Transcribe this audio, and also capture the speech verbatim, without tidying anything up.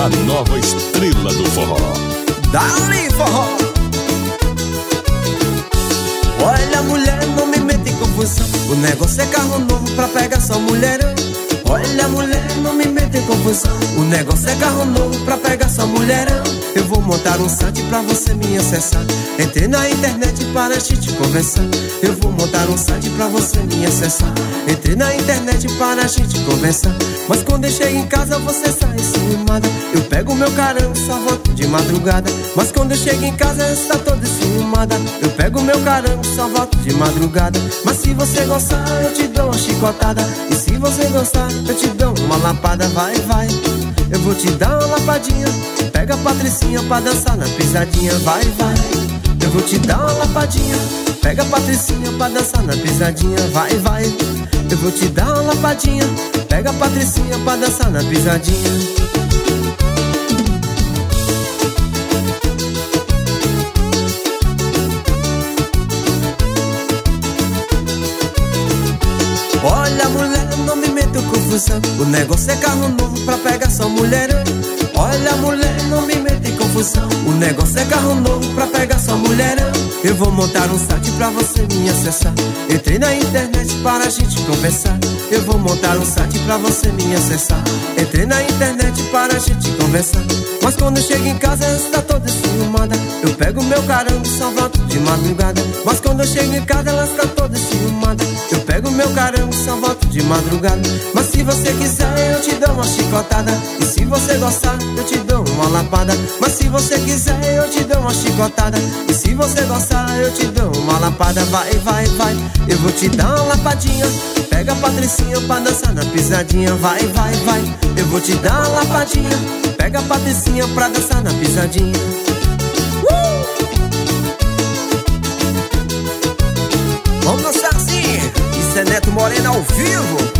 a nova estrela do forró. Dali, forró! Olha, mulher, não me meta em confusão. O negócio é carro novo pra pegar só mulherão. Olha, mulher, não me meta em confusão. O negócio é carro novo pra pegar só mulherão. Eu vou montar um site pra você me acessar. Entrei na internet para a gente conversar. Eu vou montar um site pra você me acessar. Entrei na internet para a gente conversar. Mas quando eu chego em casa você sai ciumada. Eu pego meu carão e só volto de madrugada. Mas quando eu chego em casa está toda ciumada. Eu pego meu carão e só volto de madrugada. Mas se você gostar eu te dou uma chicotada. E se você gostar eu te dou uma lapada. Vai, vai, eu vou te dar uma lapadinha. Pega a Patricinha pra dançar na pisadinha. Vai, vai, eu vou te dar uma lapadinha. Pega a Patricinha pra dançar na pisadinha. Vai, vai, eu vou te dar uma lapadinha. Pega a Patricinha pra dançar na pisadinha. Olha, mulher, não me meta em confusão. O negócio é carro novo pra pegar só mulherão. Olha, mulher, não me meta em confusão. O negócio é carro novo pra pegar só mulherão. Eu vou montar um site pra você me acessar. Entrei na internet para a gente conversar. Eu vou montar um site pra você me acessar. Entrei na internet para a gente conversar. Mas quando eu chego em casa ela está toda ciumada. Eu pego meu carão e só volto de madrugada. Mas quando eu chego em casa ela está toda ciumada. Eu pego meu carão e só volto de madrugada. Mas se você quiser eu te dou uma chicotada. E se você gostar eu te dou uma lapada. Mas se você quiser eu te dou uma chicotada. E se você gostar eu te dou uma lapada. Vai, vai, vai, eu vou te dar uma lapadinha. Pega a Patricinha pra dançar na pisadinha. Vai, vai, vai, eu vou te dar uma lapadinha. Pega a Patricinha pra dançar na pisadinha. uh! Vamos dançar assim. Isso é Neto Moreno ao vivo.